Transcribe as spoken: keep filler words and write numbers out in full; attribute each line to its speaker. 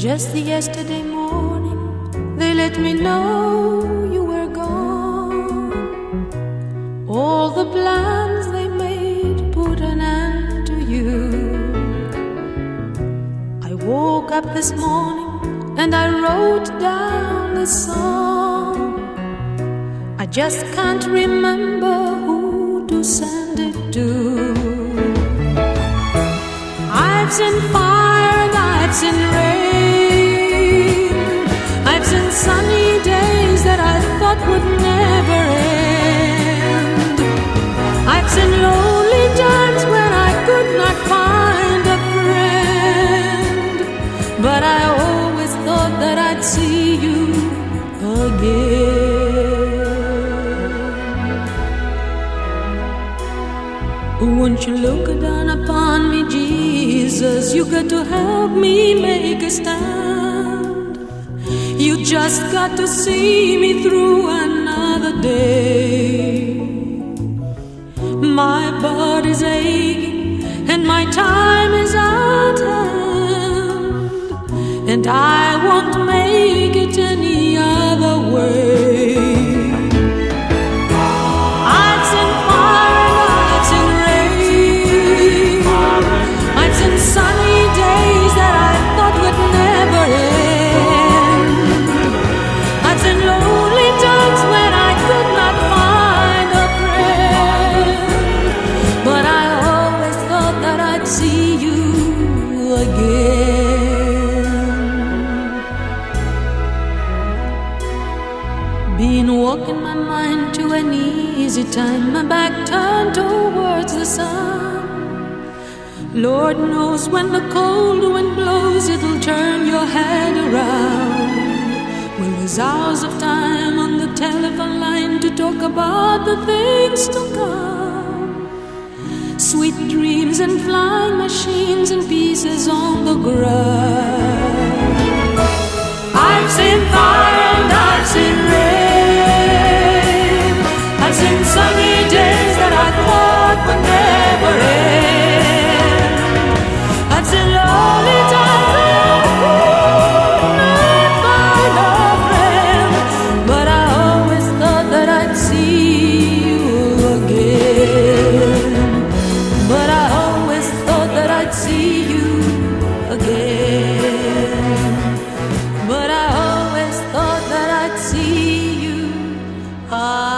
Speaker 1: Just yesterday morning, they let me know you were gone. All the plans they made put an end to you. I woke up this morning and I wrote down this song. I just can't remember who to send it to. I've seen fire and I've seen rain. I've seen sunny days that I thought would never end. I've seen lonely times when I could not find a friend. But I always thought that I'd see you again. Won't you look down upon me, Jesus? You got to help me make a stand. You just got to see me through another day. My body's aching and my time is at hand, and I won't make it any other way. I've seen fire and I've seen rain. I've seen sunny days that I thought would never end. I've seen lonely times when I could not find a friend. But I always thought that I'd see you again. Been walking my mind to an easy time, my back turned towards the sun. Lord knows when the cold wind blows, it'll turn your head around. Well, there's hours of time on the telephone line to talk about the things to come. Sweet dreams and flying machines and pieces on the ground. I've seen fire and I've seen rain. I've seen sunny days that I thought would never end. I've seen lonely times that I could not find a friend. But I always thought that I'd see you again. But I always thought that I'd see you again. But I always thought that I'd see you again.